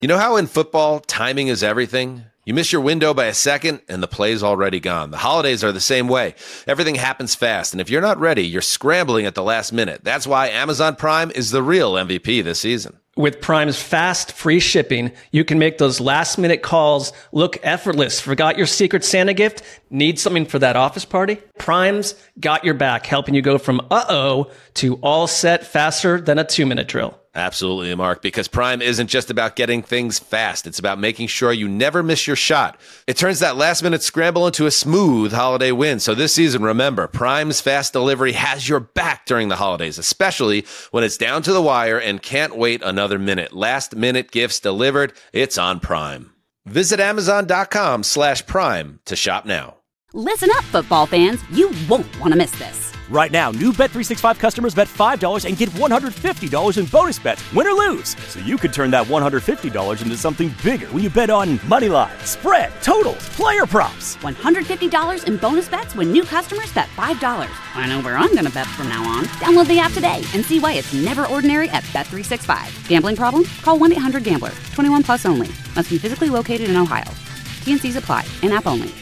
You know how in football, timing is everything? You miss your window by a second, and the play's already gone. The holidays are the same way. Everything happens fast, and if you're not ready, you're scrambling at the last minute. That's why Amazon Prime is the real MVP this season. With Prime's fast, free shipping, you can make those last-minute calls look effortless. Forgot your Secret Santa gift? Need something for that office party? Prime's got your back, helping you go from uh-oh to all set faster than a 2-minute drill. Absolutely, Mark, because Prime isn't just about getting things fast. It's about making sure you never miss your shot. It turns that last-minute scramble into a smooth holiday win. So this season, remember, Prime's fast delivery has your back during the holidays, especially when it's down to the wire and can't wait another minute. Last-minute gifts delivered. It's on Prime. Visit Amazon.com/Prime to shop now. Listen up, football fans. You won't want to miss this. Right now, new Bet365 customers bet $5 and get $150 in bonus bets, win or lose. So you could turn that $150 into something bigger when you bet on moneyline, spread, totals, player props. $150 in bonus bets when new customers bet $5. I know where I'm going to bet from now on. Download the app today and see why it's never ordinary at Bet365. Gambling problem? Call 1-800-GAMBLER. 21 plus only. Must be physically located in Ohio. T&Cs apply. In-app only.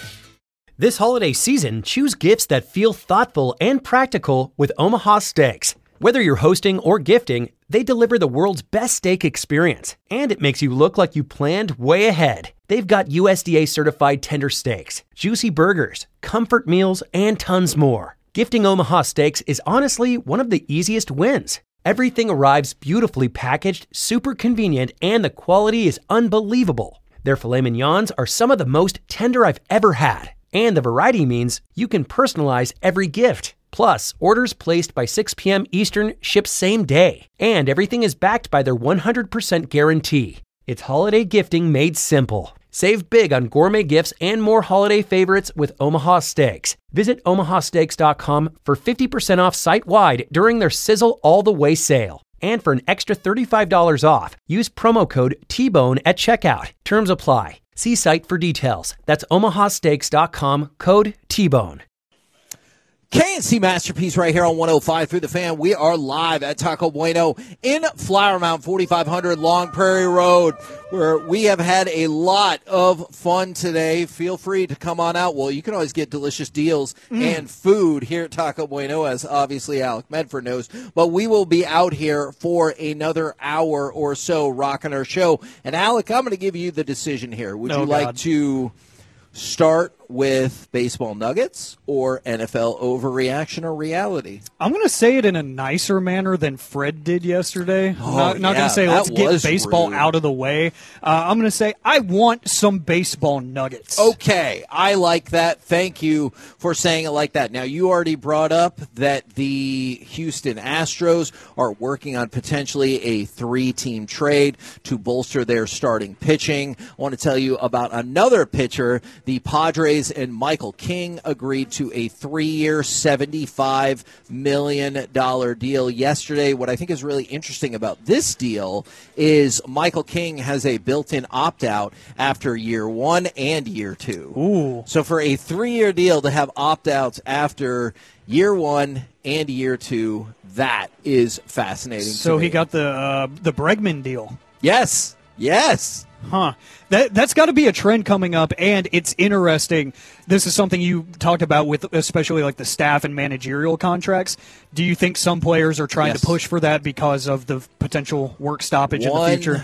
This holiday season, choose gifts that feel thoughtful and practical with Omaha Steaks. Whether you're hosting or gifting, they deliver the world's best steak experience, and it makes you look like you planned way ahead. They've got USDA certified tender steaks, juicy burgers, comfort meals, and tons more. Gifting Omaha Steaks is honestly one of the easiest wins. Everything arrives beautifully packaged, super convenient, and the quality is unbelievable. Their filet mignons are some of the most tender I've ever had. And the variety means you can personalize every gift. Plus, orders placed by 6 p.m. Eastern ship same day. And everything is backed by their 100% guarantee. It's holiday gifting made simple. Save big on gourmet gifts and more holiday favorites with Omaha Steaks. Visit omahasteaks.com for 50% off site-wide during their Sizzle All the Way sale. And for an extra $35 off, use promo code TBONE at checkout. Terms apply. See site for details. That's omahasteaks.com, code TBONE. KNC Masterpiece right here on 105 through the Fan. We are live at Taco Bueno in Flower Mound, 4500 Long Prairie Road, where we have had a lot of fun today. Feel free to come on out. Well, you can always get delicious deals and food here at Taco Bueno, as obviously Alec Medford knows. But we will be out here for another hour or so rocking our show. And, Alec, I'm going to give you the decision here. Would you like to start with baseball nuggets or NFL overreaction or reality? I'm going to say it in a nicer manner than Fred did yesterday. Not going to say let's get baseball out of the way. I'm going to say I want some baseball nuggets. Okay, I like that. Thank you for saying it like that. Now, you already brought up that the Houston Astros are working on potentially a 3-team trade to bolster their starting pitching. I want to tell you about another pitcher. The Padres and Michael King agreed to a 3-year, $75 million deal yesterday. What I think is really interesting about this deal is Michael King has a built-in opt-out after year 1 and year 2. Ooh. So for a 3-year deal to have opt-outs after year 1 and year 2, that is fascinating. So he got the Bregman deal. Yes. Huh. That's got to be a trend coming up, and it's interesting. This is something you talked about with especially like the staff and managerial contracts. Do you think some players are trying to push for that because of the potential work stoppage in the future?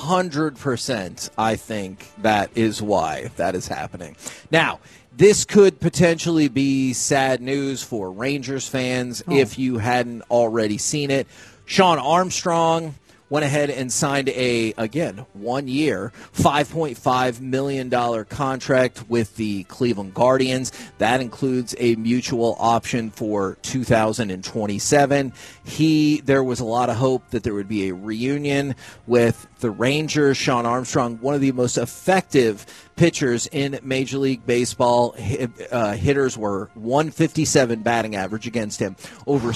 100%, I think that is why that is happening. Now, this could potentially be sad news for Rangers fans if you hadn't already seen it. Sean Armstrong went ahead and signed a, again, 1-year, $5.5 million contract with the Cleveland Guardians. That includes a mutual option for 2027. There was a lot of hope that there would be a reunion with the Rangers. Sean Armstrong, one of the most effective pitchers in Major League Baseball. Hitters were 157 batting average against him, over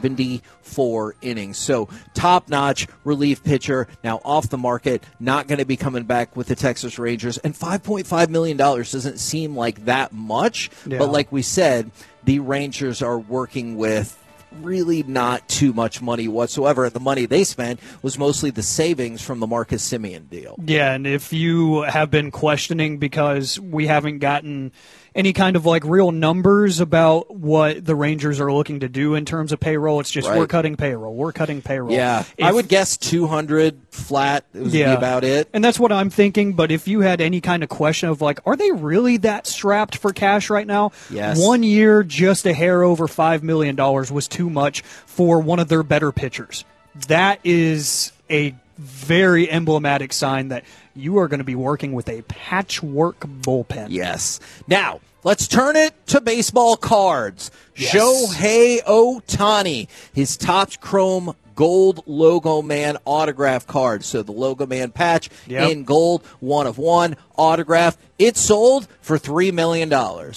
74 innings. So top-notch relief pitcher, now off the market, not going to be coming back with the Texas Rangers. And $5.5 million doesn't seem like that much, but like we said, the Rangers are working with really not too much money whatsoever. And the money they spent was mostly the savings from the Marcus Semien deal. Yeah, and if you have been questioning because we haven't gotten any kind of like real numbers about what the Rangers are looking to do in terms of payroll, it's just we're cutting payroll. We're cutting payroll. Yeah, I would guess 200 flat would be about it. And that's what I'm thinking, but if you had any kind of question of like, are they really that strapped for cash right now? Yes. 1 year, just a hair over $5 million was too much for one of their better pitchers. That is a very emblematic sign that you are going to be working with a patchwork bullpen. Yes. Now, let's turn it to baseball cards. Yes. Shohei Ohtani, his Topps Chrome Gold Logo Man autograph card. So the Logo Man patch in gold, 1 of 1, autograph. It sold for $3 million.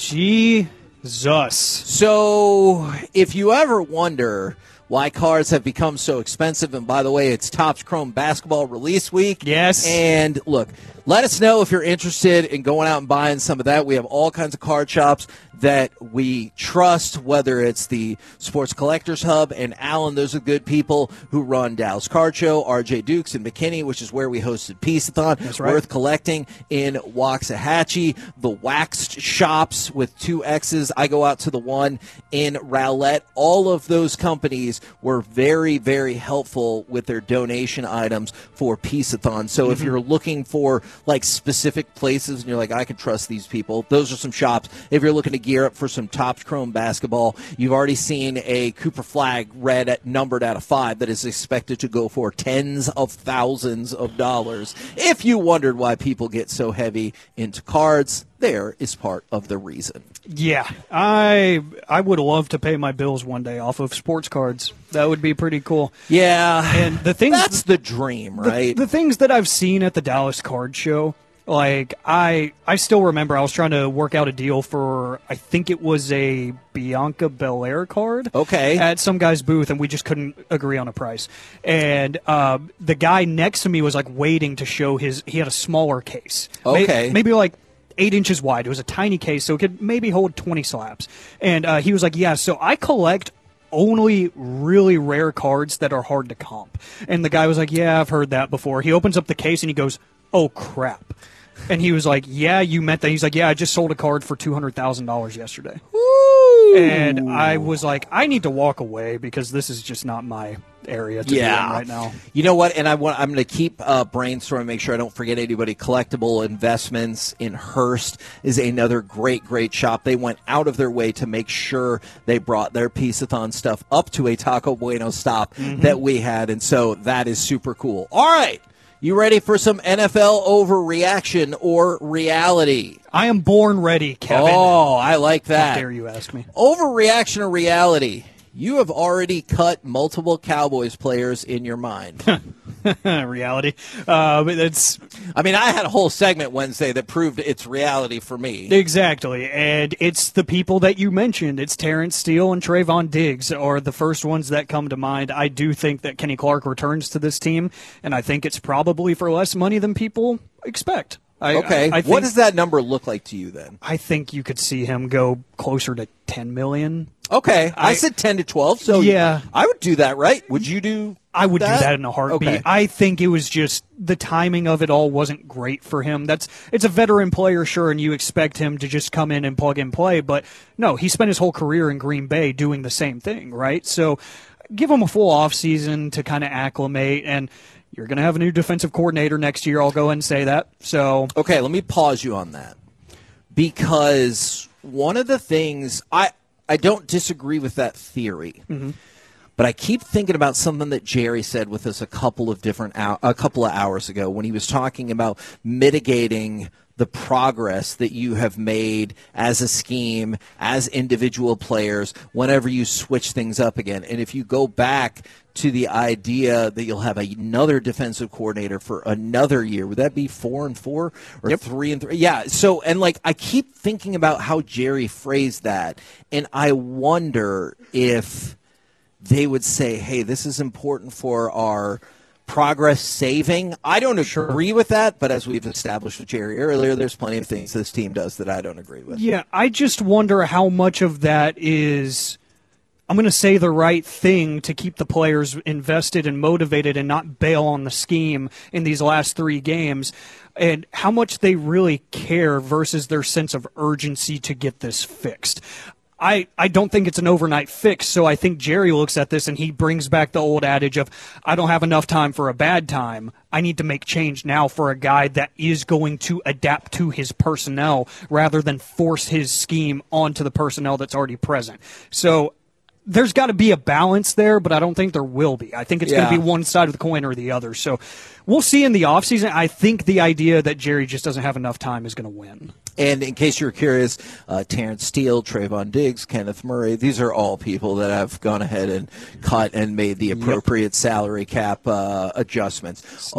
Jesus. So if you ever wonder why cards have become so expensive, and by the way, it's Topps Chrome Basketball Release Week. Yes. And look, let us know if you're interested in going out and buying some of that. We have all kinds of card shops that we trust, whether it's the Sports Collectors Hub and Allen. Those are good people who run Dallas Card Show, RJ Dukes in McKinney, which is where we hosted Peace-a-thon. That's right. Worth collecting in Waxahachie. The Waxed Shops with 2 X's. I go out to the one in Rowlett. All of those companies were very, very helpful with their donation items for Peace-a-thon. So if you're looking for like specific places and you're like, I can trust these people, those are some shops. If you're looking to gear up for some Topps Chrome basketball, you've already seen a Cooper Flag numbered out of 5 that is expected to go for tens of thousands of dollars. If you wondered why people get so heavy into cards, there is part of the reason. Yeah, I would love to pay my bills one day off of sports cards. That would be pretty cool. Yeah, and the things that's the dream, right? The things that I've seen at the Dallas Card Show, like I still remember I was trying to work out a deal for, I think it was a Bianca Belair card. Okay. At some guy's booth, and we just couldn't agree on a price. And the guy next to me was like waiting to show he had a smaller case. Okay. Maybe like 8 inches wide. It was a tiny case, so it could maybe hold 20 slabs. And he was like, yeah, so I collect only really rare cards that are hard to comp. And the guy was like, yeah, I've heard that before. He opens up the case and he goes, oh, crap. And he was like, yeah, you meant that. He's like, yeah, I just sold a card for $200,000 yesterday. Woo! And I was like, I need to walk away because this is just not my area to be in right now. You know what? And I'm going to keep brainstorming, make sure I don't forget anybody. Collectible Investments in Hearst is another great, great shop. They went out of their way to make sure they brought their Peace-a-thon stuff up to a Taco Bueno stop that we had. And so that is super cool. All right. You ready for some NFL overreaction or reality? I am born ready, Kevin. Oh, I like that. How dare you ask me? Overreaction or reality? You have already cut multiple Cowboys players in your mind. Reality. That's. I mean, I had a whole segment Wednesday that proved it's reality for me. Exactly. And it's the people that you mentioned. It's Terrence Steele and Trayvon Diggs are the first ones that come to mind. I do think that Kenny Clark returns to this team, and I think it's probably for less money than people expect. Okay. I think, what does that number look like to you then? I think you could see him go closer to $10 million. Okay. I said 10 to 12, so yeah. I would do that, right? Would you do I would do that in a heartbeat. Okay. I think it was just the timing of it all wasn't great for him. It's a veteran player, sure, and you expect him to just come in and plug and play, but no, he spent his whole career in Green Bay doing the same thing, right? So give him a full offseason to kind of acclimate, and you're going to have a new defensive coordinator next year. I'll go ahead and say that. So okay, let me pause you on that, because one of the things I don't disagree with that theory, but I keep thinking about something that Jerry said with us a couple of hours ago when he was talking about mitigating the progress that you have made as a scheme, as individual players, whenever you switch things up again. And if you go back to the idea that you'll have another defensive coordinator for another year, would that be 4-4 or 3-3? Yeah. So, and like, I keep thinking about how Jerry phrased that, and I wonder if they would say, hey, this is important for our progress saving. I don't agree with that, but as we've established with Jerry earlier, there's plenty of things this team does that I don't agree with. Yeah, I just wonder how much of that is I'm going to say the right thing to keep the players invested and motivated and not bail on the scheme in these last 3 games, and how much they really care versus their sense of urgency to get this fixed. I don't think it's an overnight fix, so I think Jerry looks at this and he brings back the old adage of, I don't have enough time for a bad time. I need to make change now for a guy that is going to adapt to his personnel rather than force his scheme onto the personnel that's already present. So there's got to be a balance there, but I don't think there will be. I think it's going to be one side of the coin or the other. So we'll see in the offseason. I think the idea that Jerry just doesn't have enough time is going to win. And in case you're curious, Terrence Steele, Trayvon Diggs, Kenneth Murray, these are all people that have gone ahead and cut and made the appropriate salary cap adjustments.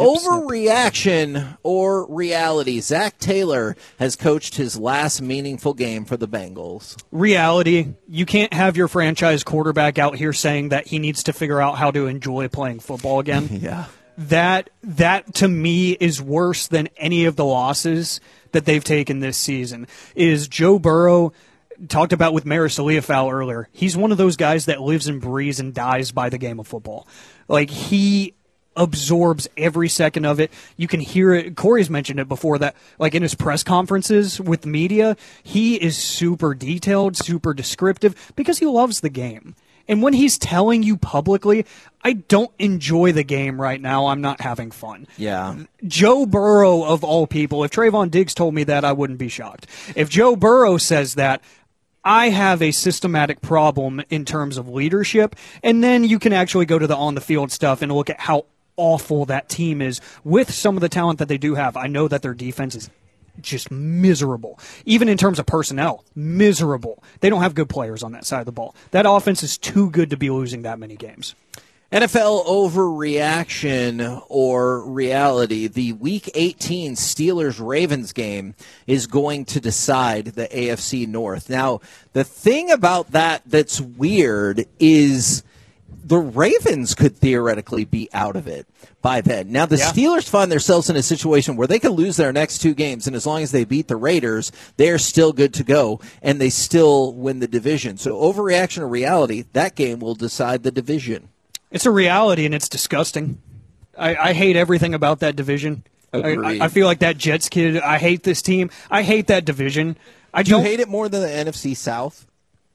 Overreaction or reality? Zach Taylor has coached his last meaningful game for the Bengals. Reality. You can't have your franchise quarterback out here saying that he needs to figure out how to enjoy playing football again. Yeah. That to me is worse than any of the losses that they've taken this season. Is Joe Burrow, talked about with Maris Aliafau earlier, he's one of those guys that lives and breathes and dies by the game of football. Like, he absorbs every second of it. You can hear it. Corey's mentioned it before that, like in his press conferences with media, he is super detailed, super descriptive because he loves the game. And when he's telling you publicly, I don't enjoy the game right now, I'm not having fun. Yeah. Joe Burrow, of all people, if Trayvon Diggs told me that, I wouldn't be shocked. If Joe Burrow says that, I have a systematic problem in terms of leadership, and then you can actually go to the on-the-field stuff and look at how awful that team is with some of the talent that they do have. I know that their defense is just miserable. Even in terms of personnel, miserable. They don't have good players on that side of the ball. That offense is too good to be losing that many games. NFL overreaction or reality. The Week 18 Steelers-Ravens game is going to decide the AFC North. Now, the thing about that's weird is the Ravens could theoretically be out of it by then. Now, the Steelers find themselves in a situation where they could lose their next 2 games, and as long as they beat the Raiders, they're still good to go, and they still win the division. So overreaction or reality, that game will decide the division. It's a reality, and it's disgusting. I hate everything about that division. I feel like that Jets kid. I hate this team. I hate that division. Do you hate it more than the NFC South?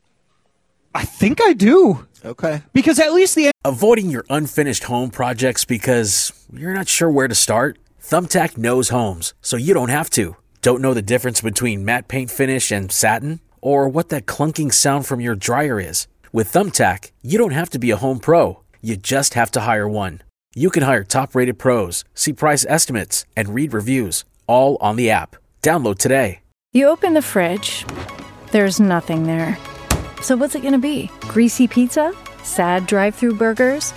I think I do. Okay. Because at least Avoiding your unfinished home projects because you're not sure where to start? Thumbtack knows homes, so you don't have to. Don't know the difference between matte paint finish and satin? Or what that clunking sound from your dryer is? With Thumbtack, you don't have to be a home pro. You just have to hire one. You can hire top-rated pros, see price estimates, and read reviews, all on the app. Download today. You open the fridge. There's nothing there. So what's it going to be? Greasy pizza? Sad drive-thru burgers?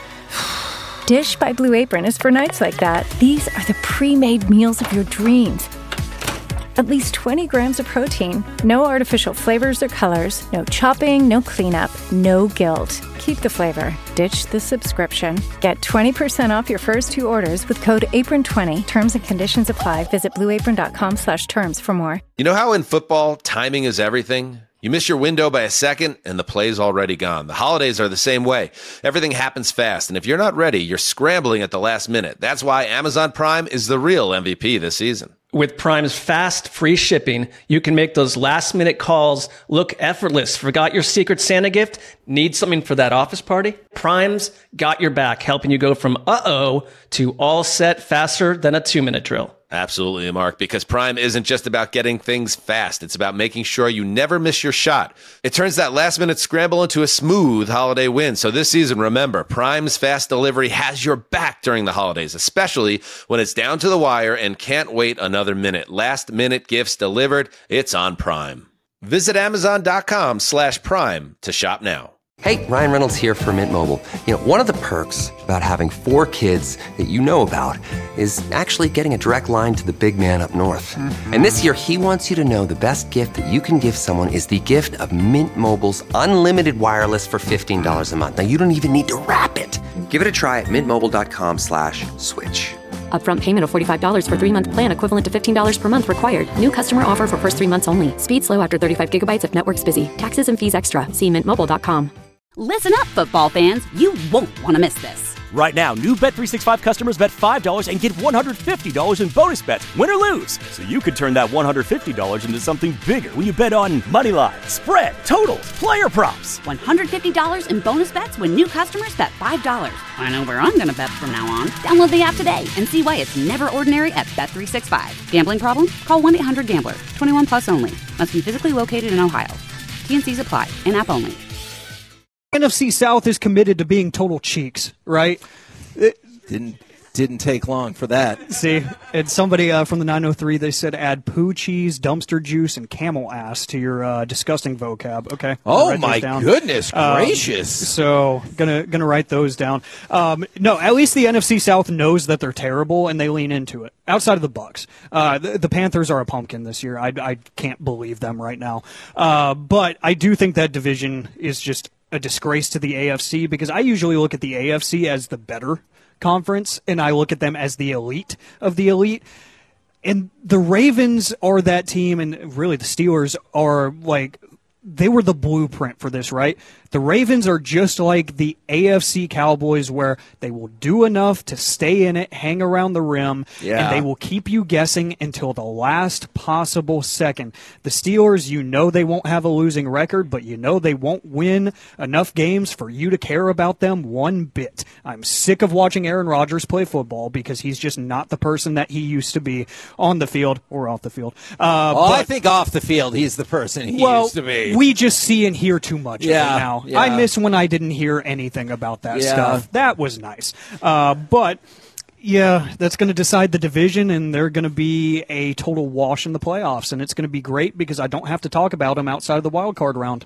Dish by Blue Apron is for nights like that. These are the pre-made meals of your dreams. At least 20 grams of protein. No artificial flavors or colors. No chopping, no cleanup, no guilt. Keep the flavor. Ditch the subscription. Get 20% off your first 2 orders with code APRON20. Terms and conditions apply. Visit blueapron.com/terms for more. You know how in football, timing is everything? You miss your window by a second, and the play's already gone. The holidays are the same way. Everything happens fast, and if you're not ready, you're scrambling at the last minute. That's why Amazon Prime is the real MVP this season. With Prime's fast, free shipping, you can make those last-minute calls look effortless. Forgot your Secret Santa gift? Need something for that office party? Prime's got your back, helping you go from uh-oh to all set faster than a 2-minute drill. Absolutely, Mark, because Prime isn't just about getting things fast. It's about making sure you never miss your shot. It turns that last-minute scramble into a smooth holiday win. So this season, remember, Prime's fast delivery has your back during the holidays, especially when it's down to the wire and can't wait another minute. Last-minute gifts delivered, it's on Prime. Visit Amazon.com/Prime to shop now. Hey, Ryan Reynolds here for Mint Mobile. You know, one of the perks about having 4 kids that you know about is actually getting a direct line to the big man up north. And this year, he wants you to know the best gift that you can give someone is the gift of Mint Mobile's unlimited wireless for $15 a month. Now, you don't even need to wrap it. Give it a try at mintmobile.com/switch. Upfront payment of $45 for 3-month plan equivalent to $15 per month required. New customer offer for first 3 months only. Speed slow after 35 gigabytes if network's busy. Taxes and fees extra. See mintmobile.com. Listen up, football fans. You won't want to miss this. Right now, new Bet365 customers bet $5 and get $150 in bonus bets, win or lose. So you could turn that $150 into something bigger when you bet on moneyline, spread, totals, player props. $150 in bonus bets when new customers bet $5. I know where I'm going to bet from now on. Download the app today and see why it's never ordinary at Bet365. Gambling problem? Call 1-800-GAMBLER. 21 plus only. Must be physically located in Ohio. T&Cs apply. In-app only. NFC South is committed to being total cheeks, right? Didn't take long for that. See, and somebody from the 903, they said add poo cheese, dumpster juice, and camel ass to your disgusting vocab. Okay. Oh my goodness gracious! So gonna write those down. No, at least the NFC South knows that they're terrible and they lean into it. Outside of the Bucs, the Panthers are a pumpkin this year. I can't believe them right now. But I do think that division is just a disgrace to the AFC because I usually look at the AFC as the better conference, and I look at them as the elite of the elite. And the Ravens are that team, and really the Steelers are like, they were the blueprint for this, right? The Ravens are just like the AFC Cowboys where they will do enough to stay in it, hang around the rim, and they will keep you guessing until the last possible second. The Steelers, you know they won't have a losing record, but you know they won't win enough games for you to care about them one bit. I'm sick of watching Aaron Rodgers play football because he's just not the person that he used to be on the field or off the field. I think off the field he's the person he used to be. We just see and hear too much of it now. Yeah. I miss when I didn't hear anything about that stuff. That was nice. But, yeah, that's going to decide the division, and they're going to be a total wash in the playoffs. And it's going to be great because I don't have to talk about them outside of the wild card round.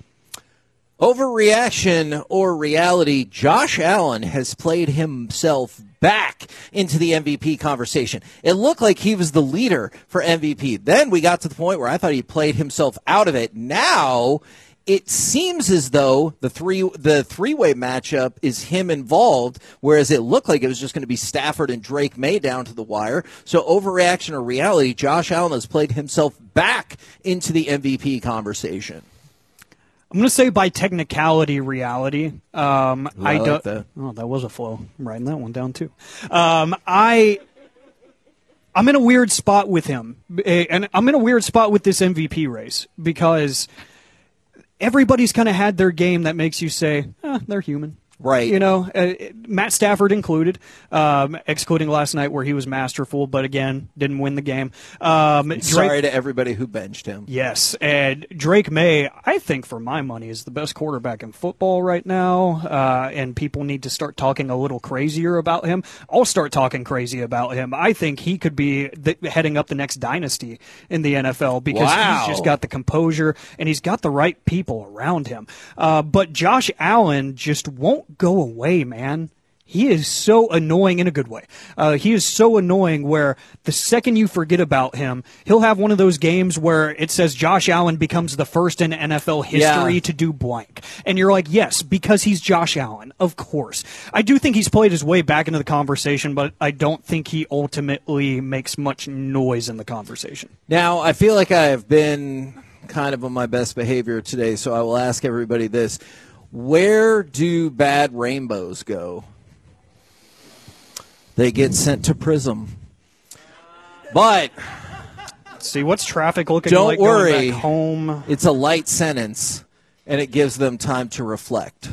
Overreaction or reality, Josh Allen has played himself back into the MVP conversation. It looked like he was the leader for MVP. Then we got to the point where I thought he played himself out of it. Now it seems as though the three-way matchup is him involved, whereas it looked like it was just going to be Stafford and Drake May down to the wire. So overreaction or reality, Josh Allen has played himself back into the MVP conversation. I'm going to say by technicality, reality. I like that. Oh, that was a flow. I'm writing that one down, too. I'm in a weird spot with him, and I'm in a weird spot with this MVP race because everybody's kind of had their game that makes you say, they're human. Right. You know, Matt Stafford included, excluding last night where he was masterful, but again, didn't win the game. Sorry to everybody who benched him. Yes, and Drake May, I think for my money, is the best quarterback in football right now, and people need to start talking a little crazier about him. I'll start talking crazy about him. I think he could be heading up the next dynasty in the NFL because he's just got the composure and he's got the right people around him. But Josh Allen just won't go away, man. He is so annoying in a good way. He is so annoying where the second you forget about him, he'll have one of those games where it says Josh Allen becomes the first in NFL history to do blank. And you're like, yes, because he's Josh Allen, of course. I do think he's played his way back into the conversation, but I don't think he ultimately makes much noise in the conversation. Now, I feel like I have been kind of on my best behavior today, so I will ask everybody this. Where do bad rainbows go? They get sent to Prism. But see, what's traffic looking don't like worry, going back home? It's a light sentence, and it gives them time to reflect.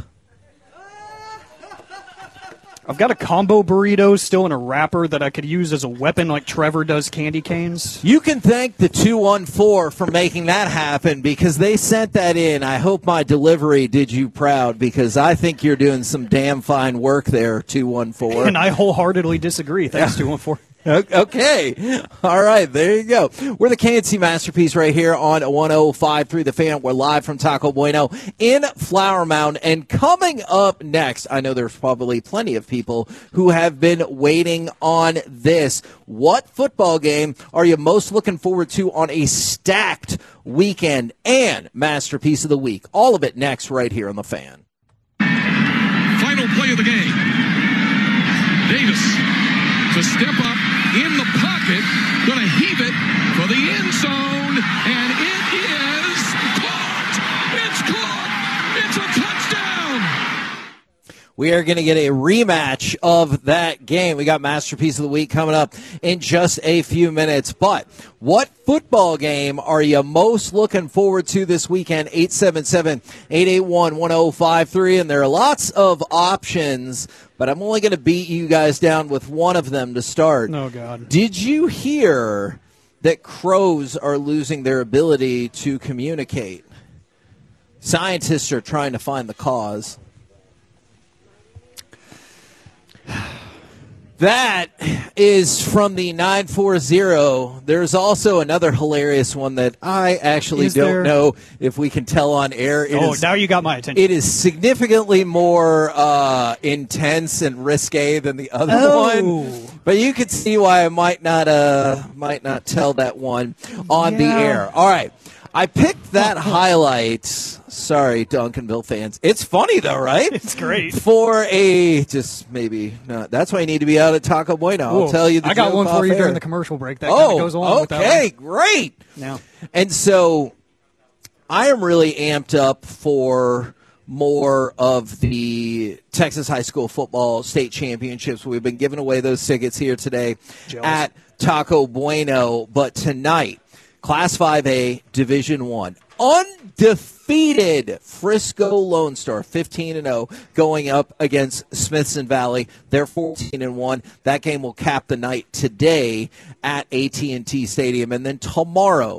I've got a combo burrito still in a wrapper that I could use as a weapon like Trevor does candy canes. You can thank the 214 for making that happen because they sent that in. I hope my delivery did you proud because I think you're doing some damn fine work there, 214. And I wholeheartly disagree. Thanks, 214. Okay. All right. There you go. We're the KNC Masterpiece right here on 105.3 The Fan. We're live from Taco Bueno in Flower Mound. And coming up next, I know there's probably plenty of people who have been waiting on this. What football game are you most looking forward to on a stacked weekend? And Masterpiece of the Week. All of it next right here on The Fan. Final play of the game. Davis to step up in the pocket, going to heave it for the end zone, and it is caught! It's caught! It's a touchdown! We are going to get a rematch of that game. We got Masterpiece of the Week coming up in just a few minutes. But what football game are you most looking forward to this weekend? 877-881-1053. And there are lots of options, but I'm only going to beat you guys down with one of them to start. Oh, God. Did you hear that crows are losing their ability to communicate? Scientists are trying to find the cause. That is from the 940. There's also another hilarious one that I actually don't know if we can tell on air. Now you got my attention. It is significantly more intense and risque than the other one. But you can see why I might not tell that one on the air. All right. I picked that highlight. Sorry, Duncanville fans. It's funny, though, right? It's great. For just maybe not. That's why I need to be out at Taco Bueno. I'll tell you the joke I got one for you off during air. the commercial break. That kind of goes along with that one. Okay, great. Now. And so I am really amped up for more of the Texas high school football state championships. We've been giving away those tickets here today at Taco Bueno. But tonight, Class 5A, Division I, undefeated Frisco Lone Star, 15-0, going up against Smithson Valley. They're 14-1. That game will cap the night today at AT&T Stadium. And then tomorrow,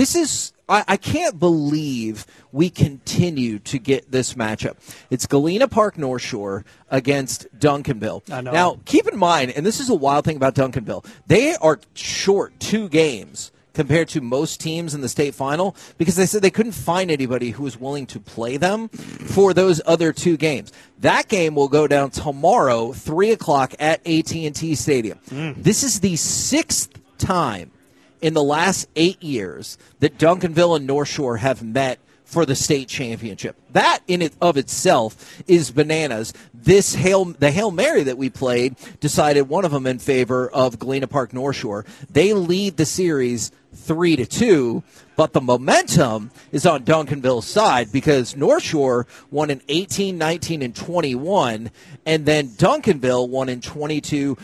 I can't believe we continue to get this matchup. It's Galena Park North Shore against Duncanville. I know. Now, keep in mind, and this is a wild thing about Duncanville, they are short 2 games compared to most teams in the state final because they said they couldn't find anybody who was willing to play them for those other 2 games. That game will go down tomorrow, 3 o'clock at AT&T Stadium. This is the 6th time in the last 8 years that Duncanville and North Shore have met for the state championship. That in it of itself is bananas. The Hail Mary that we played decided one of them in favor of Galena Park North Shore. They lead the series 3-2, but the momentum is on Duncanville's side because North Shore won in 18, 19, and 21, and then Duncanville won in 22,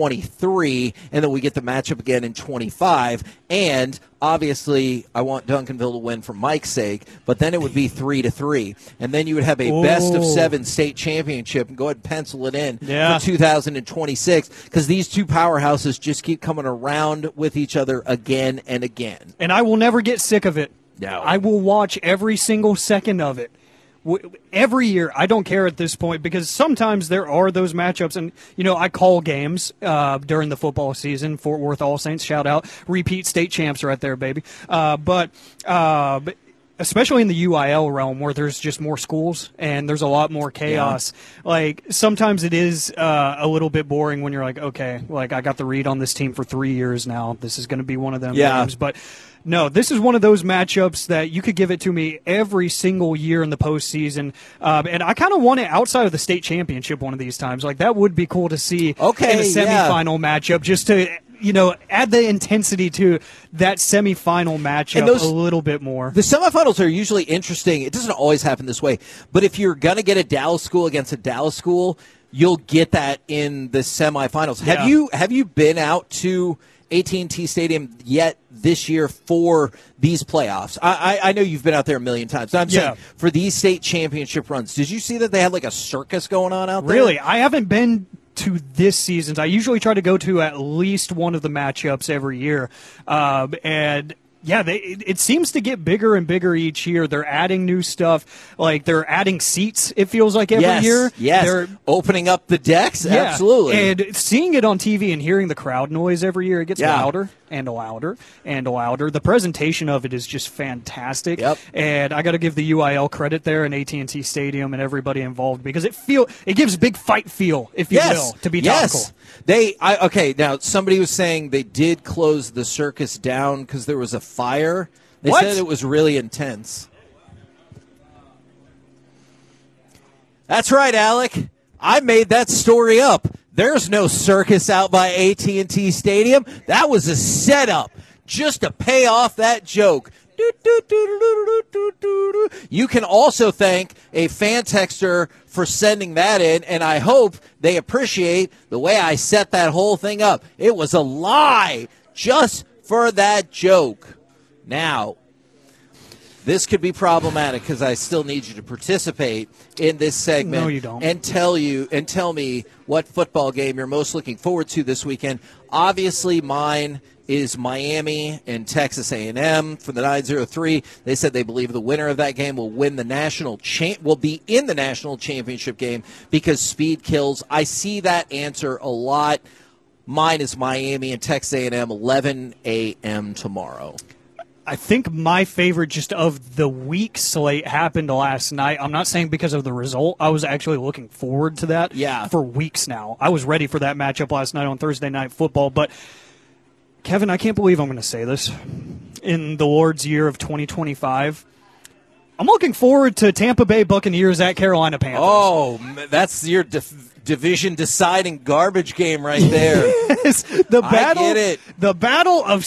23, and then we get the matchup again in 25. And obviously, I want Duncanville to win for Mike's sake, but then it would be 3-3, and then you would have a best of 7 state championship. And go ahead and pencil it in for 2026 because these 2 powerhouses just keep coming around with each other again and again. And I will never get sick of it. No. I will watch every single second of it. Every year, I don't care at this point because sometimes there are those matchups, and I call games during the football season. Fort Worth All Saints, shout out, repeat state champs right there, baby. But especially in the UIL realm where there's just more schools and there's a lot more chaos. Yeah. Like sometimes it is a little bit boring when you're like, okay, like I got the read on this team for 3 years now. This is going to be one of them games, but. No, this is one of those matchups that you could give it to me every single year in the postseason. And I kind of want it outside of the state championship one of these times. Like, that would be cool to see in the semifinal matchup just to, add the intensity to that semifinal matchup a little bit more. The semifinals are usually interesting. It doesn't always happen this way. But if you're going to get a Dallas school against a Dallas school, you'll get that in the semifinals. Yeah. Have you been out to AT&T Stadium yet this year for these playoffs? I know you've been out there a million times. I'm saying for these state championship runs, did you see that they had like a circus going on out there? Really? I haven't been to this season's. I usually try to go to at least one of the matchups every year. And yeah, it seems to get bigger and bigger each year. They're adding new stuff. Like, they're adding seats, it feels like, every year. Yes, they're opening up the decks, absolutely. And seeing it on TV and hearing the crowd noise every year, it gets louder and louder and louder. The presentation of it is just fantastic. Yep. And I got to give the UIL credit there and AT&T Stadium and everybody involved because it gives big fight feel, if you will, to be topical. Okay, now somebody was saying they did close the circus down because there was a fire. They said it was really intense. That's right, Alec. I made that story up. There's no circus out by AT&T Stadium. That was a setup just to pay off that joke. You can also thank a fan texter for sending that in, and I hope they appreciate the way I set that whole thing up. It was a lie just for that joke. Now, this could be problematic because I still need you to participate in this segment. No, you don't. And tell me what football game you're most looking forward to this weekend. Obviously, mine is Miami and Texas A&M for the 903. They said they believe the winner of that game will win the will be in the national championship game because speed kills. I see that answer a lot. Mine is Miami and Texas A&M, 11 a.m. tomorrow. I think my favorite just of the week slate happened last night. I'm not saying because of the result. I was actually looking forward to that for weeks now. I was ready for that matchup last night on Thursday Night Football. But, Kevin, I can't believe I'm going to say this. In the Lord's year of 2025, I'm looking forward to Tampa Bay Buccaneers at Carolina Panthers. Oh, that's your division-deciding garbage game right there. Yes, I get it. The battle of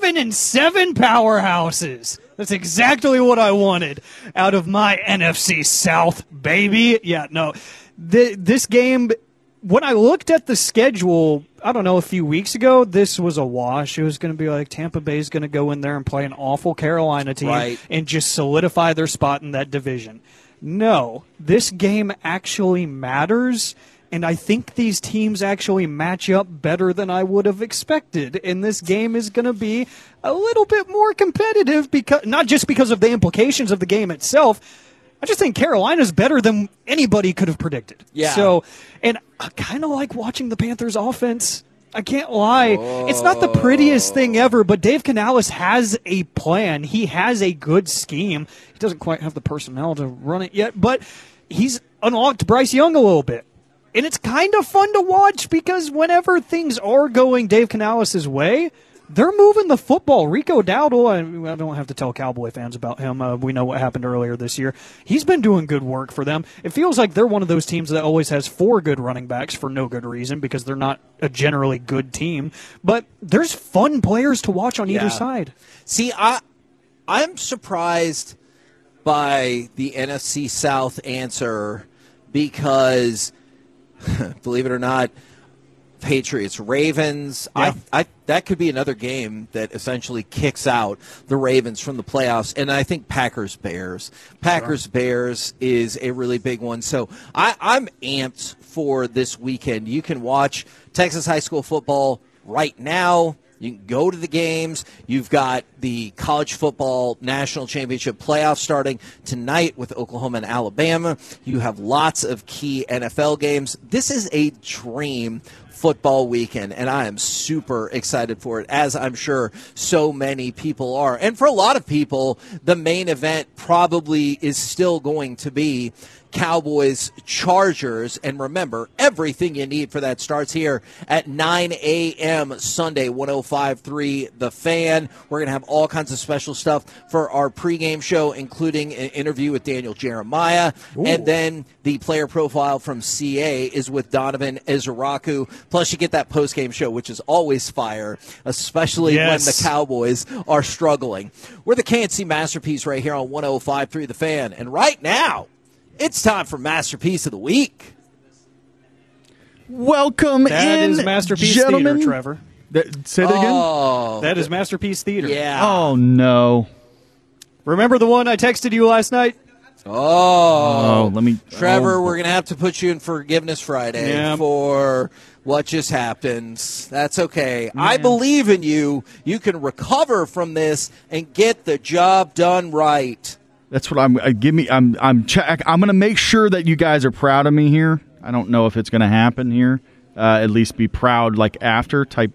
7-7 powerhouses. That's exactly what I wanted out of my NFC South, baby. Yeah, no. This game, when I looked at the schedule, I don't know, a few weeks ago, this was a wash. It was going to be like Tampa Bay's going to go in there and play an awful Carolina team and just solidify their spot in that division. No, this game actually matters. And I think these teams actually match up better than I would have expected. And this game is going to be a little bit more competitive, because not just because of the implications of the game itself. I just think Carolina's better than anybody could have predicted. Yeah. So, and I kind of like watching the Panthers offense. I can't lie. It's not the prettiest thing ever, but Dave Canales has a plan. He has a good scheme. He doesn't quite have the personnel to run it yet, but he's unlocked Bryce Young a little bit. And it's kind of fun to watch because whenever things are going Dave Canales' way, they're moving the football. Rico Dowdle, I don't have to tell Cowboy fans about him. We know what happened earlier this year. He's been doing good work for them. It feels like they're one of those teams that always has 4 good running backs for no good reason because they're not a generally good team. But there's fun players to watch on either side. See, I'm surprised by the NFC South answer because – believe it or not, Patriots, Ravens. Yeah. That could be another game that essentially kicks out the Ravens from the playoffs. And I think Packers-Bears. Packers-Bears is a really big one. So I'm amped for this weekend. You can watch Texas high school football right now. You can go to the games. You've got the college football national championship playoff starting tonight with Oklahoma and Alabama. You have lots of key NFL games. This is a dream football weekend, and I am super excited for it, as I'm sure so many people are. And for a lot of people, the main event probably is still going to be Cowboys Chargers. And remember, everything you need for that starts here at 9 a.m. Sunday, 105.3 The Fan. We're going to have all kinds of special stuff for our pregame show, including an interview with Daniel Jeremiah. Ooh. And then the player profile from CA is with Donovan Izaraku. Plus, you get that postgame show, which is always fire, especially when the Cowboys are struggling. We're the KNC Masterpiece right here on 105.3 The Fan. And right now, it's time for Masterpiece of the Week. Welcome that in, is Masterpiece gentlemen. Theater, Trevor. Say that again? That is Masterpiece Theater. Yeah. Oh, no. Remember the one I texted you last night? Let me. Trevor, we're going to have to put you in Forgiveness Friday for what just happened. That's okay. Man. I believe in you. You can recover from this and get the job done right. That's what I'm going to make sure that you guys are proud of me here. I don't know if it's going to happen here. At least be proud, like after type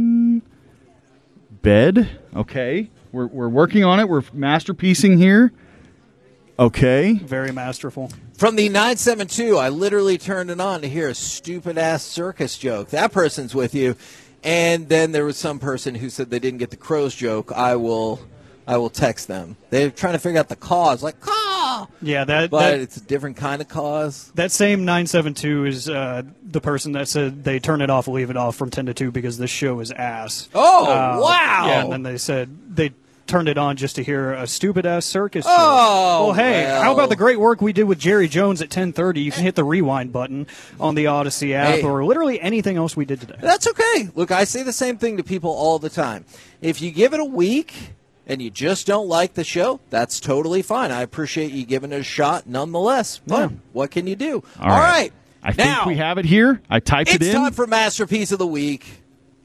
bed. Okay, we're working on it. We're masterpiecing here. Okay, very masterful. From the 972, I literally turned it on to hear a stupid ass circus joke. That person's with you, and then there was some person who said they didn't get the crows joke. I will text them. They're trying to figure out the cause, like caw. Yeah, but it's a different kind of cause. That same 972 is the person that said they turn it off, leave it off from 10 to 2 because this show is ass. Oh, wow! Yeah, and then they said they turned it on just to hear a stupid-ass circus. Oh, well, hey, well. how about the great work we did with Jerry Jones at 10:30? You can hit the rewind button on the Odyssey app or literally anything else we did today. That's okay. Look, I say the same thing to people all the time. If you give it a week and you just don't like the show, that's totally fine. I appreciate you giving it a shot nonetheless. But what can you do? All right. I think we have it here. I typed it in. It's time for Masterpiece of the Week.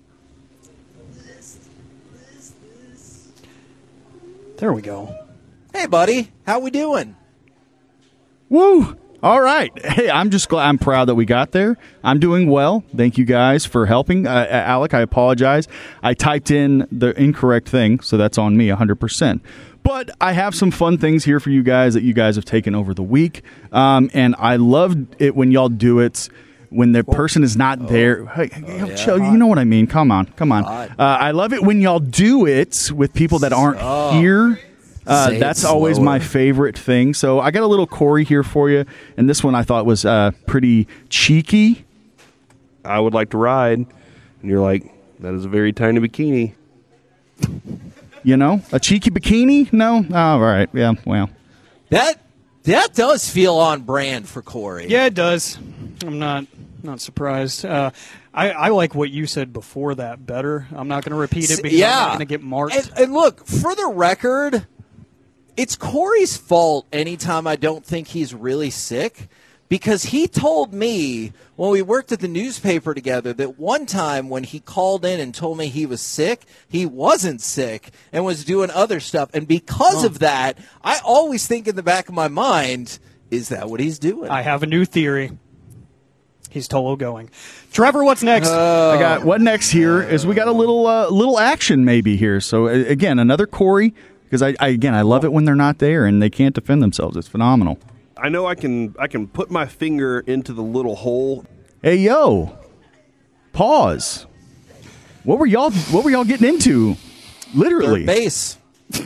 There we go. Hey, buddy. How we doing? Woo! All right. Hey, I'm just glad. I'm proud that we got there. I'm doing well. Thank you guys for helping. Alec, I apologize. I typed in the incorrect thing, so that's on me 100%. But I have some fun things here for you guys that you guys have taken over the week. And I loved it when y'all do it when the person is not there. Hey, chill, you know what I mean. Come on. I love it when y'all do it with people that aren't here. That's always my favorite thing. So I got a little Corey here for you. And this one I thought was pretty cheeky. I would like to ride. And you're like, that is a very tiny bikini. You know, a cheeky bikini? No? Oh, all right. Yeah, well. That does feel on brand for Corey. Yeah, it does. I'm not surprised. I like what you said before that better. I'm not going to repeat it because I'm not going to get marked. And look, for the record, it's Corey's fault anytime I don't think he's really sick, because he told me when we worked at the newspaper together that one time when he called in and told me he was sick, he wasn't sick and was doing other stuff. And because of that, I always think in the back of my mind, is that what he's doing? I have a new theory. He's Tolo going. Trevor, what's next? I got what next here is we got a little action maybe here. So again, another Corey, because I love it when they're not there and they can't defend themselves. It's phenomenal. I know I can put my finger into the little hole. Hey yo, pause. What were y'all getting into? Literally, Third base.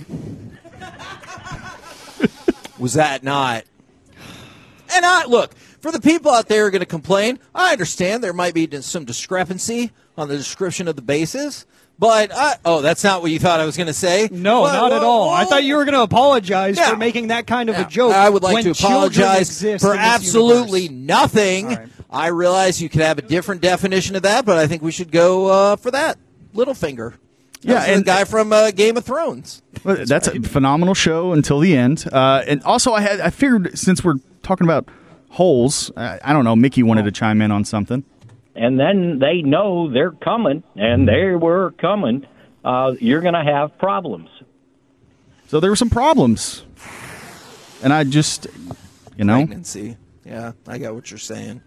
Was that not? And look, for the people out there who are going to complain, I understand there might be some discrepancy on the description of the bases. But, that's not what you thought I was going to say? No, not at all. I thought you were going to apologize for making that kind of a joke. I would like to apologize for absolutely nothing. Right. I realize you could have a different definition of that, but I think we should go for that. Littlefinger. And the guy from Game of Thrones. That's a phenomenal show until the end. And also, I figured since we're talking about holes, I don't know, Mickey wanted to chime in on something. And then they know they're coming, and they were coming. You're going to have problems. So there were some problems. And I just, Pregnancy. Yeah, I got what you're saying.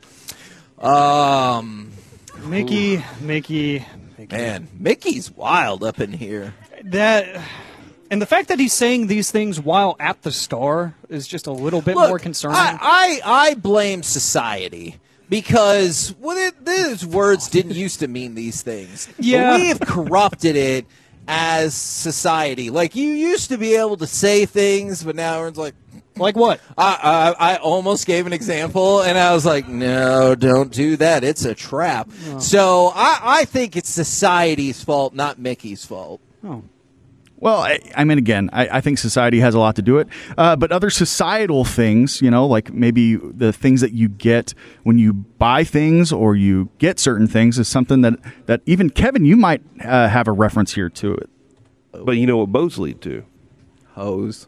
Mickey. Man, Mickey's wild up in here. And the fact that he's saying these things while at the Star is just a little bit more concerning. I blame society. Because these words didn't used to mean these things. Yeah. But we have corrupted it as society. Like, you used to be able to say things, but now everyone's like... Like what? I almost gave an example, and I was like, no, don't do that. It's a trap. Oh. So I think it's society's fault, not Mickey's fault. Oh. Well, I mean, again, I think society has a lot to do it. But other societal things, like maybe the things that you get when you buy things or you get certain things is something that even, Kevin, you might have a reference here to it. But you know what boats lead to? Hose.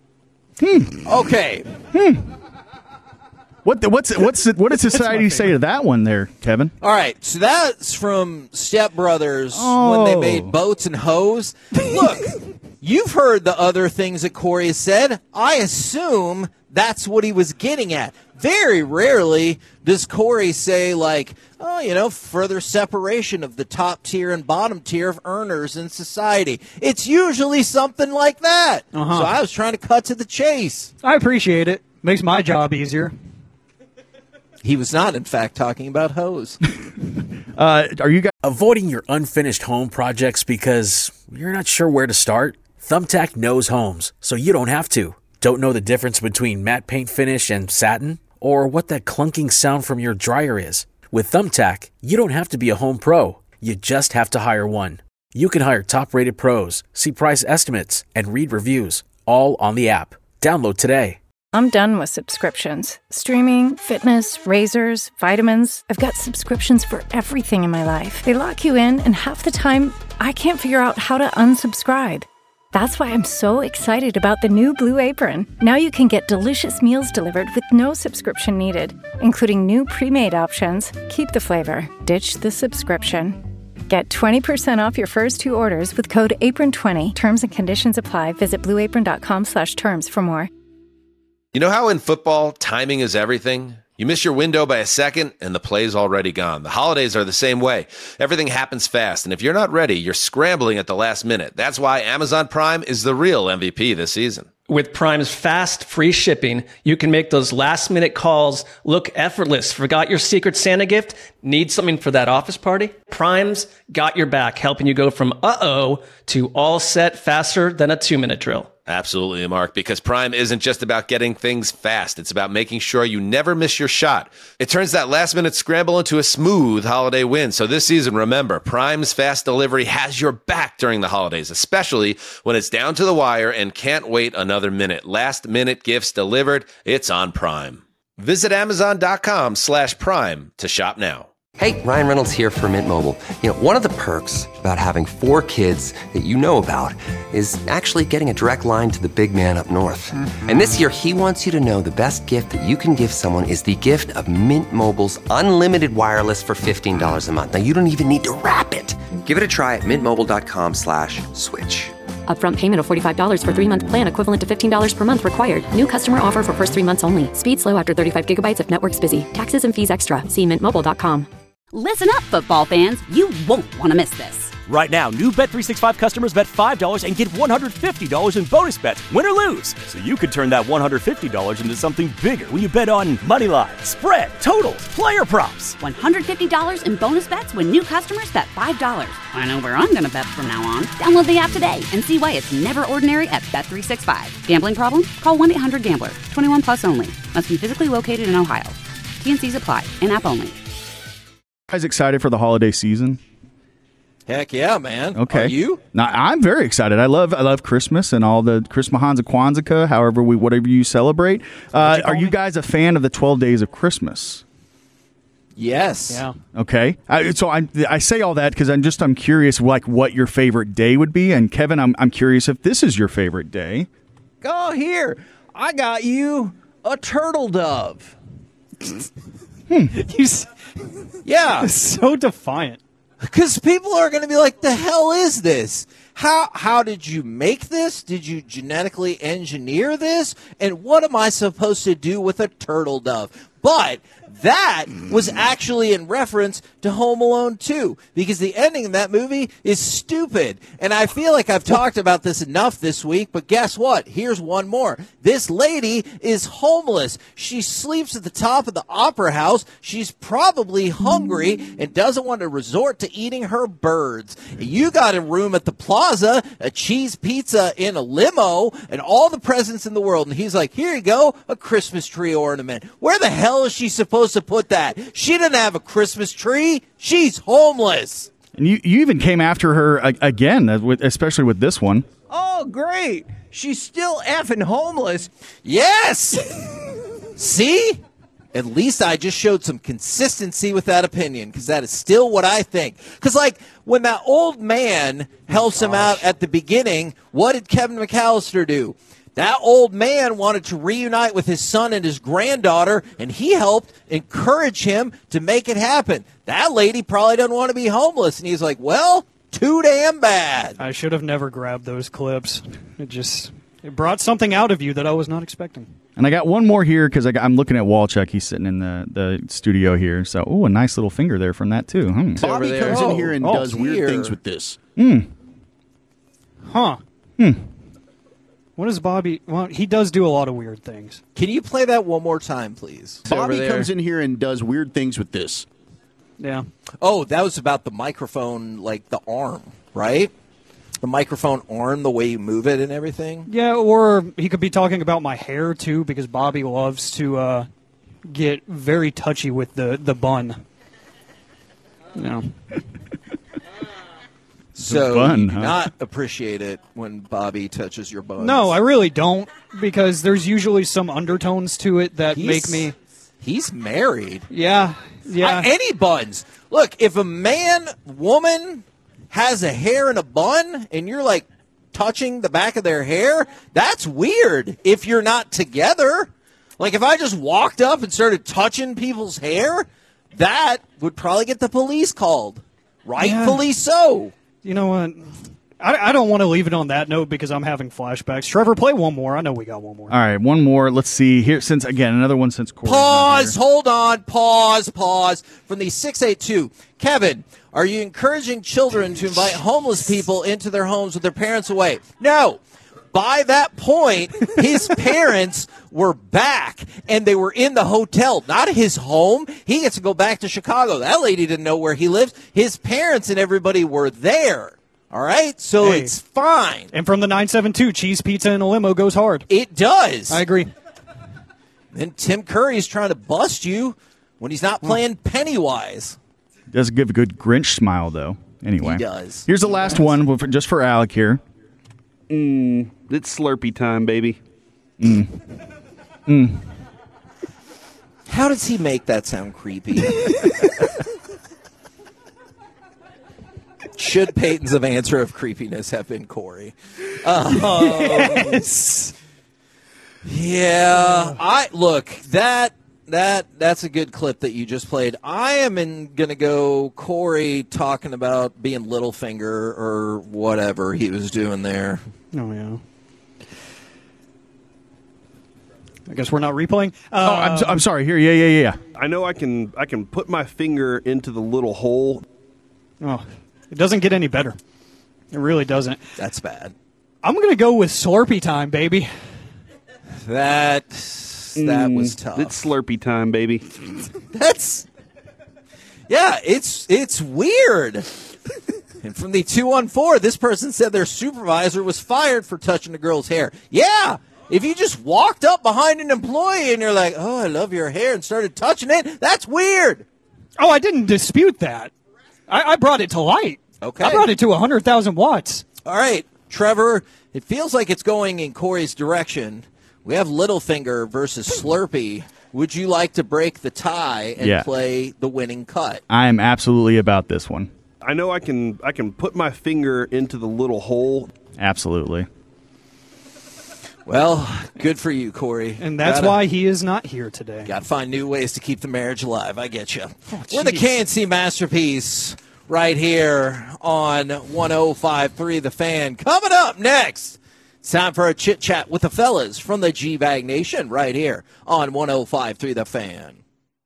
Okay. What did society say to that one there, Kevin? All right, so that's from Step Brothers when they made boats and hose. Look, you've heard the other things that Corey has said. I assume that's what he was getting at. Very rarely does Corey say, like, further separation of the top tier and bottom tier of earners in society. It's usually something like that. So I was trying to cut to the chase. I appreciate it. Makes my job easier. He was not, in fact, talking about hose. Are you guys avoiding your unfinished home projects because you're not sure where to start? Thumbtack knows homes, so you don't have to. Don't know the difference between matte paint finish and satin? Or what that clunking sound from your dryer is? With Thumbtack, you don't have to be a home pro. You just have to hire one. You can hire top-rated pros, see price estimates, and read reviews, all on the app. Download today. I'm done with subscriptions. Streaming, fitness, razors, vitamins. I've got subscriptions for everything in my life. They lock you in, and half the time, I can't figure out how to unsubscribe. That's why I'm so excited about the new Blue Apron. Now you can get delicious meals delivered with no subscription needed, including new pre-made options. Keep the flavor, ditch the subscription. Get 20% off your first 2 orders with code APRON20. Terms and conditions apply. Visit blueapron.com/terms for more. You know how in football, timing is everything? You miss your window by a second, and the play's already gone. The holidays are the same way. Everything happens fast, and if you're not ready, you're scrambling at the last minute. That's why Amazon Prime is the real MVP this season. With Prime's fast, free shipping, you can make those last-minute calls look effortless. Forgot your Secret Santa gift? Need something for that office party? Prime's got your back, helping you go from uh-oh to all set faster than a 2-minute drill. Absolutely, Mark, because Prime isn't just about getting things fast. It's about making sure you never miss your shot. It turns that last-minute scramble into a smooth holiday win. So this season, remember, Prime's fast delivery has your back during the holidays, especially when it's down to the wire and can't wait another minute. Last-minute gifts delivered, it's on Prime. Visit Amazon.com/Prime to shop now. Hey, Ryan Reynolds here for Mint Mobile. You know, one of the perks about having 4 kids that you know about is actually getting a direct line to the big man up north. And this year, he wants you to know the best gift that you can give someone is the gift of Mint Mobile's unlimited wireless for $15 a month. Now, you don't even need to wrap it. Give it a try at mintmobile.com/switch. Upfront payment of $45 for 3-month plan equivalent to $15 per month required. New customer offer for first 3 months only. Speed slow after 35 gigabytes if network's busy. Taxes and fees extra. See mintmobile.com. Listen up, football fans. You won't want to miss this. Right now, new Bet365 customers bet $5 and get $150 in bonus bets, win or lose. So you could turn that $150 into something bigger when you bet on money line, spread, totals, player props. $150 in bonus bets when new customers bet $5. I know where I'm going to bet from now on. Download the app today and see why it's never ordinary at Bet365. Gambling problem? Call 1-800-GAMBLER. 21 plus only. Must be physically located in Ohio. T&Cs apply. In-app only. Guys excited for the holiday season? Heck yeah, man. Okay. Are you? Now, I'm very excited. I love Christmas and all the Christmas, Kwanzaa, whatever you celebrate. Are you guys a fan of the 12 Days of Christmas? Yes. Yeah. Okay. So I say all that because I'm curious, like, what your favorite day would be. And Kevin, I'm curious if this is your favorite day. Go here. I got you a turtle dove. Yeah. So defiant. Because people are going to be like, the hell is this? How did you make this? Did you genetically engineer this? And what am I supposed to do with a turtle dove? But that was actually in reference to Home Alone 2, because the ending of that movie is stupid. And I feel like I've talked about this enough this week, but guess what? Here's one more. This lady is homeless. She sleeps at the top of the opera house. She's probably hungry and doesn't want to resort to eating her birds. You got a room at the plaza, a cheese pizza in a limo, and all the presents in the world. And he's like, here you go, a Christmas tree ornament. Where the hell is she supposed to put that? She didn't have a Christmas tree. She's homeless. And you even came after her again, especially with this one. Oh, great. She's still effing homeless. Yes. See? At least I just showed some consistency with that opinion, because that is still what I think. Because, like, when that old man helps him out at the beginning, what did Kevin McAllister do? That old man wanted to reunite with his son and his granddaughter, and he helped encourage him to make it happen. That lady probably doesn't want to be homeless, and he's like, well, too damn bad. I should have never grabbed those clips. It brought something out of you that I was not expecting. And I got one more here because I'm looking at Walchuk. He's sitting in the studio here. So, a nice little finger there from that, too. Bobby comes in here and does weird things with this. Huh. What is Bobby? Well, he does do a lot of weird things. Can you play that one more time, please? Bobby comes in here and does weird things with this. Yeah. Oh, that was about the microphone, like the arm, right? The microphone arm, the way you move it and everything. Yeah, or he could be talking about my hair, too, because Bobby loves to get very touchy with the bun. No. So bun, you do huh? not appreciate it when Bobby touches your buns. No, I really don't, because there's usually some undertones to it that make me. He's married. Yeah. Any buns. Look, if a woman has a hair in a bun and you're like touching the back of their hair, that's weird if you're not together. Like if I just walked up and started touching people's hair, that would probably get the police called. Rightfully so. You know what? I don't want to leave it on that note because I'm having flashbacks. Trevor, play one more. I know we got one more. All right, one more. Let's see here. Since again, another one since Corey's not Pause. here. Hold on. Pause. From the 682. Kevin, are you encouraging children to invite homeless people into their homes with their parents away? No. By that point, his parents were back, and they were in the hotel, not his home. He gets to go back to Chicago. That lady didn't know where he lived. His parents and everybody were there. All right? So it's fine. And from the 972, cheese pizza in a limo goes hard. It does. I agree. And Tim Curry's trying to bust you when he's not playing Pennywise. Does give a good Grinch smile, though. Anyway. He does. Here's the last one, just for Alec here. It's Slurpee time, baby. How does he make that sound creepy? Should Peyton's answer of creepiness have been Corey? Yes. Yeah. That's a good clip that you just played. I am going to go Corey talking about being Littlefinger or whatever he was doing there. Oh, yeah. I guess we're not replaying. I'm sorry. Here, yeah. I know I can put my finger into the little hole. Oh, it doesn't get any better. It really doesn't. That's bad. I'm going to go with Slurpee time, baby. That was tough. It's Slurpee time, baby. It's weird. And from the 214, this person said their supervisor was fired for touching a girl's hair. Yeah, if you just walked up behind an employee and you're like, oh, I love your hair, and started touching it, that's weird. Oh, I didn't dispute that. I brought it to light. Okay. I brought it to 100,000 watts. All right, Trevor, it feels like it's going in Corey's direction. We have Littlefinger versus Slurpee. Would you like to break the tie and play the winning cut? I am absolutely about this one. I know I can put my finger into the little hole. Absolutely. Well, good for you, Corey. And that's why he is not here today. Got to find new ways to keep the marriage alive. I get you. We're the KNC Masterpiece right here on 105.3 The Fan. Coming up next, it's time for a chit-chat with the fellas from the G-Bag Nation right here on 105.3 The Fan.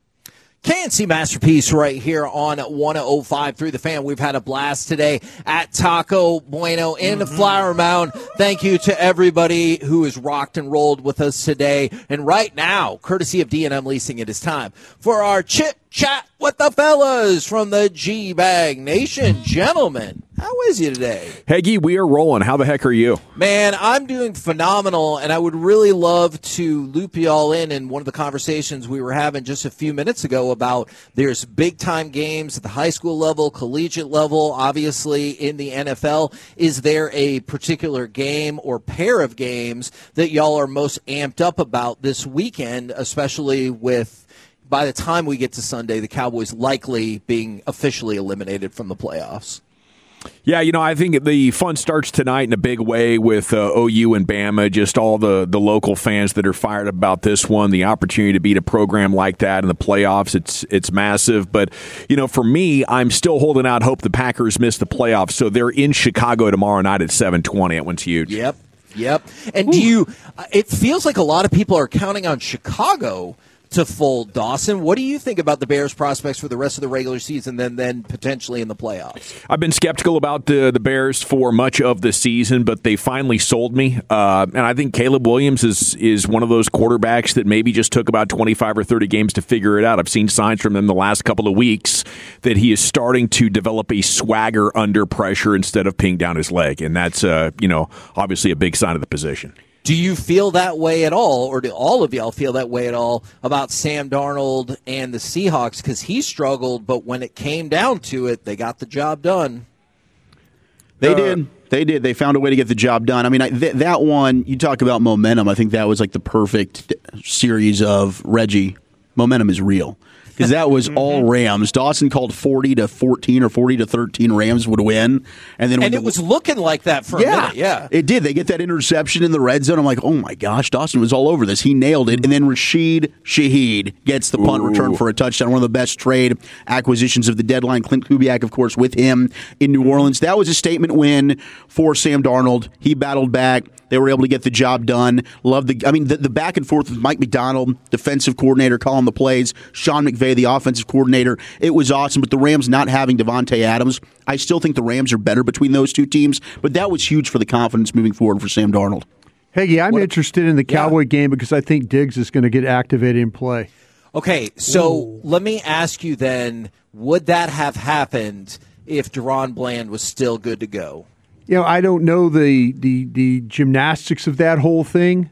KNC Masterpiece right here on 105.3 The Fan. We've had a blast today at Taco Bueno in Flower Mound. Thank you to everybody who has rocked and rolled with us today. And right now, courtesy of D&M Leasing, it is time for our chit-chat with the fellas from the G-Bag Nation. Gentlemen, how is you today? Heggy, we are rolling. How the heck are you? Man, I'm doing phenomenal, and I would really love to loop you all in one of the conversations we were having just a few minutes ago about there's big-time games at the high school level, collegiate level, obviously in the NFL. Is there a particular game or pair of games that y'all are most amped up about this weekend, especially with, by the time we get to Sunday, the Cowboys likely being officially eliminated from the playoffs? Yeah, I think the fun starts tonight in a big way with OU and Bama, just all the local fans that are fired about this one, the opportunity to beat a program like that in the playoffs, it's massive. But, for me, I'm still holding out hope the Packers miss the playoffs, so they're in Chicago tomorrow night at 7:20. That one's huge. Yep. And it feels like a lot of people are counting on Chicago to fold. Dawson, what do you think about the Bears' prospects for the rest of the regular season and then potentially in the playoffs? I've been skeptical about the Bears for much of the season, but they finally sold me. And I think Caleb Williams is one of those quarterbacks that maybe just took about 25 or 30 games to figure it out. I've seen signs from him the last couple of weeks that he is starting to develop a swagger under pressure instead of peeing down his leg. And that's, obviously a big sign of the position. Do you feel that way at all, or do all of y'all feel that way at all about Sam Darnold and the Seahawks? Because he struggled, but when it came down to it, they got the job done. They did. They did. They found a way to get the job done. I mean, that one, you talk about momentum. I think that was like the perfect series of Reggie. Momentum is real. Because that was all Rams. Dawson called 40-14 or 40-13 Rams would win. And then it was looking like that for a minute. Yeah, it did. They get that interception in the red zone. I'm like, oh my gosh, Dawson was all over this. He nailed it. And then Rashid Shaheed gets the punt return for a touchdown. One of the best trade acquisitions of the deadline. Clint Kubiak, of course, with him in New Orleans. That was a statement win for Sam Darnold. He battled back. They were able to get the job done. The back and forth with Mike McDonald, defensive coordinator, calling the plays. Sean McVay, the offensive coordinator. It was awesome. But the Rams not having Devontae Adams, I still think the Rams are better between those two teams. But that was huge for the confidence moving forward for Sam Darnold. Heggie, I'm interested in the Cowboy game because I think Diggs is going to get activated and play. Okay, so let me ask you then, would that have happened if Deron Bland was still good to go? I don't know the gymnastics of that whole thing.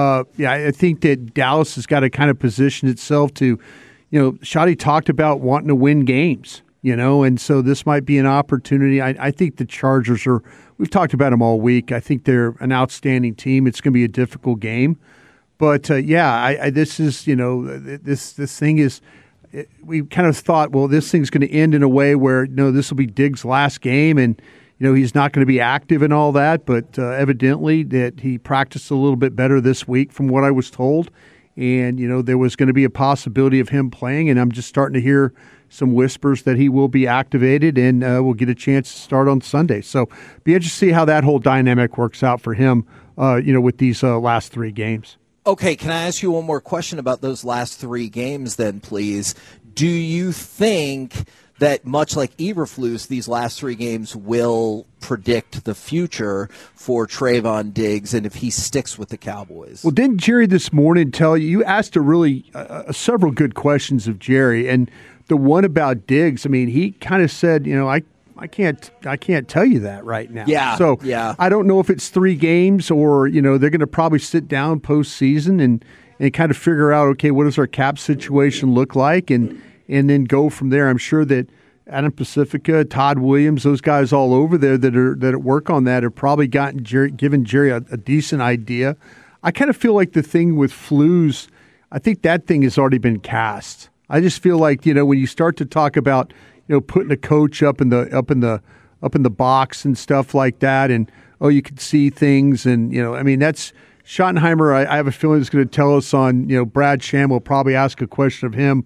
I think that Dallas has got to kind of position itself to, Shotty talked about wanting to win games, and so this might be an opportunity. I think the Chargers we've talked about them all week. I think they're an outstanding team. It's going to be a difficult game. But, this is, this thing is, we kind of thought, well, this thing's going to end in a way where, this will be Diggs' last game and, he's not going to be active and all that, but evidently that he practiced a little bit better this week from what I was told. And, there was going to be a possibility of him playing, and I'm just starting to hear some whispers that he will be activated and will get a chance to start on Sunday. So be interested to see how that whole dynamic works out for him, with these last 3 games. Okay, can I ask you one more question about those last 3 games then, please? Do you think that much like Eberflus, these last 3 games will predict the future for Trayvon Diggs and if he sticks with the Cowboys? Well, didn't Jerry this morning tell you asked several good questions of Jerry, and the one about Diggs, I mean, he kind of said, I can't tell you that right now. Yeah. So yeah. I don't know if it's 3 games or, they're going to probably sit down postseason and kind of figure out, okay, what does our cap situation look like and then go from there. I'm sure that Adam Pacifica, Todd Williams, those guys all over there that work on that have probably given Jerry a decent idea. I kind of feel like the thing with Flus, I think that thing has already been cast. I just feel like, when you start to talk about, putting a coach up in the box and stuff like that, and you can see things, and that's Schottenheimer. I have a feeling is going to tell us on Brad Sham will probably ask a question of him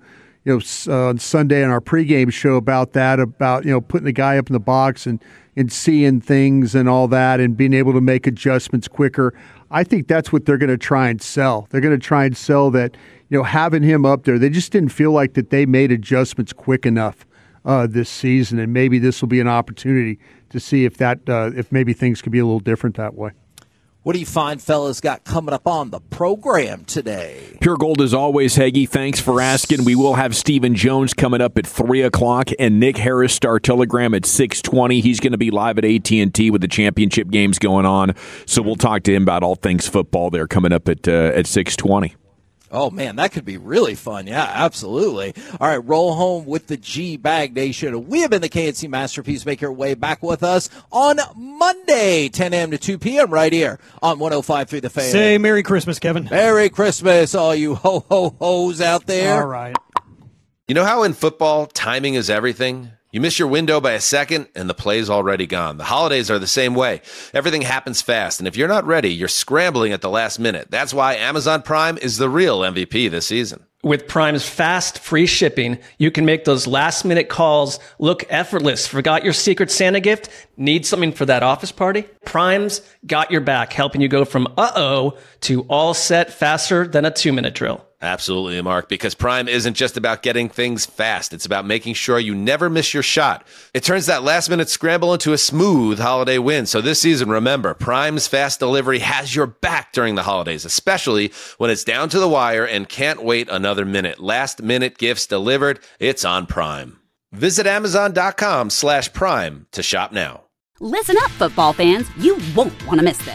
on Sunday on our pregame show about that, about putting the guy up in the box and seeing things and all that and being able to make adjustments quicker. I think that's what they're going to try and sell. They're going to try and sell that having him up there. They just didn't feel like that they made adjustments quick enough this season, and maybe this will be an opportunity to see if maybe things could be a little different that way. What do you find fellas got coming up on the program today? Pure Gold as always, Heggie. Thanks for asking. We will have Stephen Jones coming up at 3 o'clock and Nick Harris, Star Telegram, at 6:20. He's going to be live at AT&T with the championship games going on. So we'll talk to him about all things football there coming up at 6:20. Oh, man, that could be really fun. Yeah, absolutely. All right, roll home with the G-Bag Nation. We have been the KNC Masterpiece. Make your way back with us on Monday, 10 a.m. to 2 p.m. right here on 105.3 The Fan. Say Merry Christmas, Kevin. Merry Christmas, all you ho-ho-hos out there. All right. You know how in football, timing is everything? You miss your window by a second, and the play's already gone. The holidays are the same way. Everything happens fast, and if you're not ready, you're scrambling at the last minute. That's why Amazon Prime is the real MVP this season. With Prime's fast, free shipping, you can make those last-minute calls look effortless. Forgot your Secret Santa gift? Need something for that office party? Prime's got your back, helping you go from uh-oh to all set faster than a 2-minute drill. Absolutely, Mark, because Prime isn't just about getting things fast. It's about making sure you never miss your shot. It turns that last-minute scramble into a smooth holiday win. So this season, remember, Prime's fast delivery has your back during the holidays, especially when it's down to the wire and can't wait another minute. Last-minute gifts delivered. It's on Prime. Visit Amazon.com/Prime to shop now. Listen up, football fans. You won't want to miss this.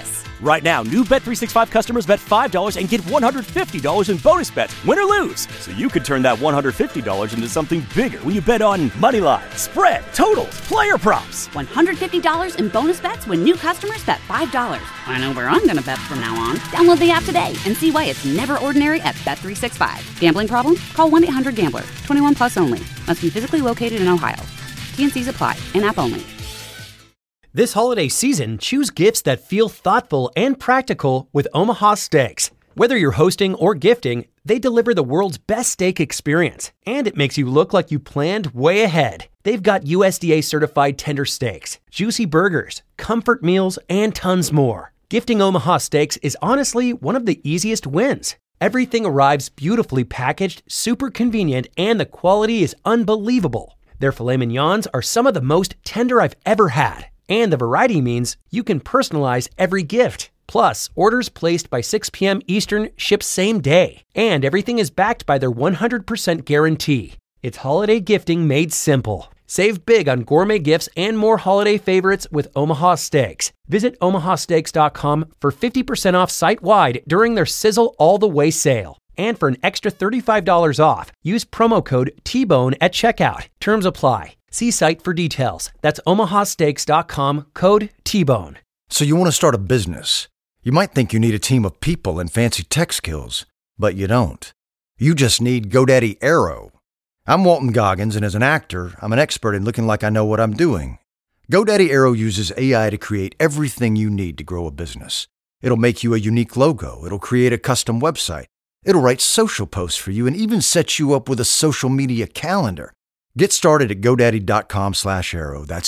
Right now, new Bet365 customers bet $5 and get $150 in bonus bets, win or lose. So you could turn that $150 into something bigger when you bet on moneyline, spread, totals, player props. $150 in bonus bets when new customers bet $5. I know where I'm going to bet from now on. Download the app today and see why it's never ordinary at Bet365. Gambling problem? Call 1-800-GAMBLER. 21 plus only. Must be physically located in Ohio. T&Cs apply. In-app only. This holiday season, choose gifts that feel thoughtful and practical with Omaha Steaks. Whether you're hosting or gifting, they deliver the world's best steak experience, and it makes you look like you planned way ahead. They've got USDA certified tender steaks, juicy burgers, comfort meals, and tons more. Gifting Omaha Steaks is honestly one of the easiest wins. Everything arrives beautifully packaged, super convenient, and the quality is unbelievable. Their filet mignons are some of the most tender I've ever had. And the variety means you can personalize every gift. Plus, orders placed by 6 p.m. Eastern ship same day. And everything is backed by their 100% guarantee. It's holiday gifting made simple. Save big on gourmet gifts and more holiday favorites with Omaha Steaks. Visit omahasteaks.com for 50% off site-wide during their Sizzle All the Way sale. And for an extra $35 off, use promo code TBONE at checkout. Terms apply. See site for details. That's omahasteaks.com, code TBONE. So you want to start a business. You might think you need a team of people and fancy tech skills, but you don't. You just need GoDaddy Aero. I'm Walton Goggins, and as an actor, I'm an expert in looking like I know what I'm doing. GoDaddy Aero uses AI to create everything you need to grow a business. It'll make you a unique logo. It'll create a custom website. It'll write social posts for you and even set you up with a social media calendar. Get started at GoDaddy.com/Aero. That's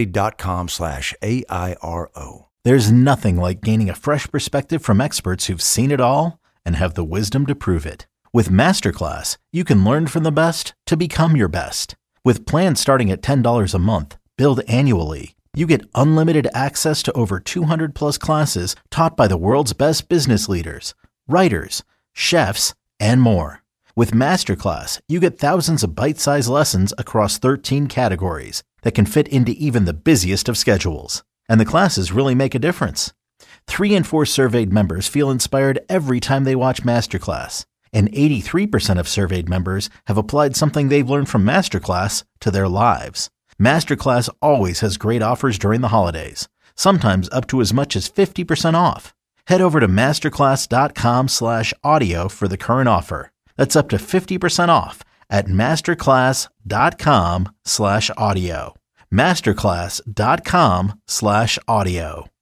GoDaddy.com/AIRO. There's nothing like gaining a fresh perspective from experts who've seen it all and have the wisdom to prove it. With Masterclass, you can learn from the best to become your best. With plans starting at $10 a month, billed annually, you get unlimited access to over 200 plus classes taught by the world's best business leaders, writers, chefs, and more. With Masterclass, you get thousands of bite-sized lessons across 13 categories that can fit into even the busiest of schedules. And the classes really make a difference. 3 in 4 surveyed members feel inspired every time they watch Masterclass. And 83% of surveyed members have applied something they've learned from Masterclass to their lives. Masterclass always has great offers during the holidays, sometimes up to as much as 50% off. Head over to masterclass.com/audio for the current offer. That's up to 50% off at masterclass.com/audio. masterclass.com/audio.